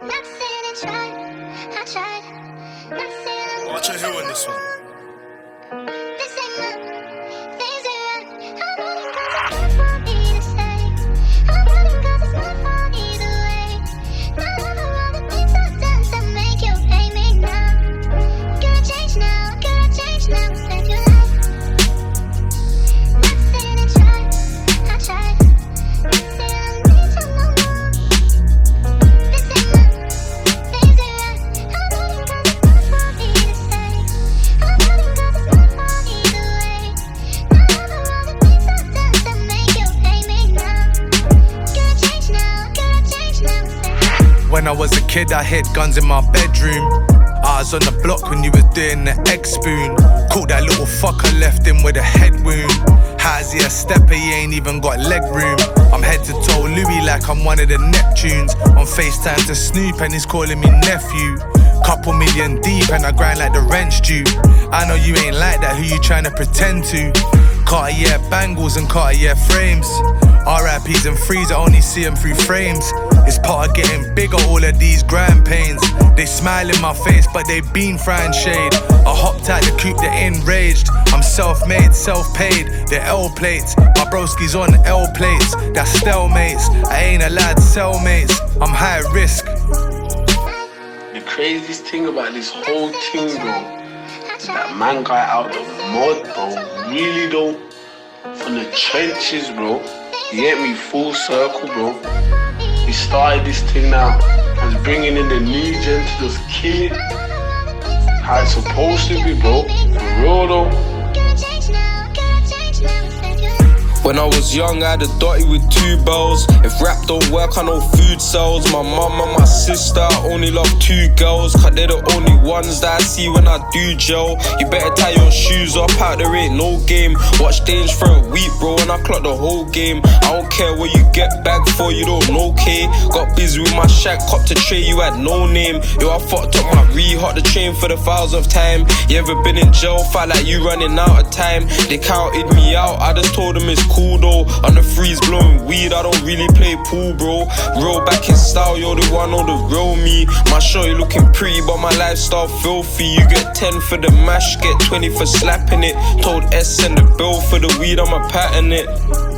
Watch your hill in this one. When I was a kid, I hid guns in my bedroom. I was on the block when you was doing the egg spoon. Caught that little fucker, left him with a head wound. How's he a stepper? He ain't even got leg room. I'm head to toe Louis like I'm one of the Neptunes. On FaceTime to Snoop and he's calling me nephew. Couple million deep and I grind like the rent's due. I know you ain't like that, who you trying to pretend to? Cartier bangles and Cartier frames. RIPs and frees, I only see them through frames. It's part of getting bigger, all of these grand pains. They smile in my face, but they been frying shade. I hopped out the coupe, they're enraged. I'm self-made, self-paid, they're L plates. My broski's on L plates, that's stalemates. I ain't allowed cellmates, I'm high risk. The craziest thing about this whole thing, bro, is that man got out the mud, bro. Really though, from the trenches, bro. You get me? Full circle, bro. We started this thing now. And it's bringing in the new gen to just kill it. How it's supposed to be, bro. For real though. When I was young, I had a dotty with 2 bells. If rap don't work, I know food sells. My mum and my sister, I only love 2 girls. Cause they're the only ones that I see when I do gel. You better tie your shoes up, out there ain't no game. Watch Dange for a week, bro, and I clock the whole game. I don't care what you get back for, you don't know, K. Got busy with my shack, cop to tray, you had no name. Yo, I fucked up my re-hot the chain for the 1000th time. You ever been in jail, fight like you running out of time. They counted me out, I just told them it's cool though. On the freeze blowing weed, I don't really play pool, bro. Real back in style, you're the one on the real me. My shorty looking pretty, but my lifestyle filthy. You get 10 for the mash, get 20 for slapping it. Told S send the bill for the weed, I'ma pattern it.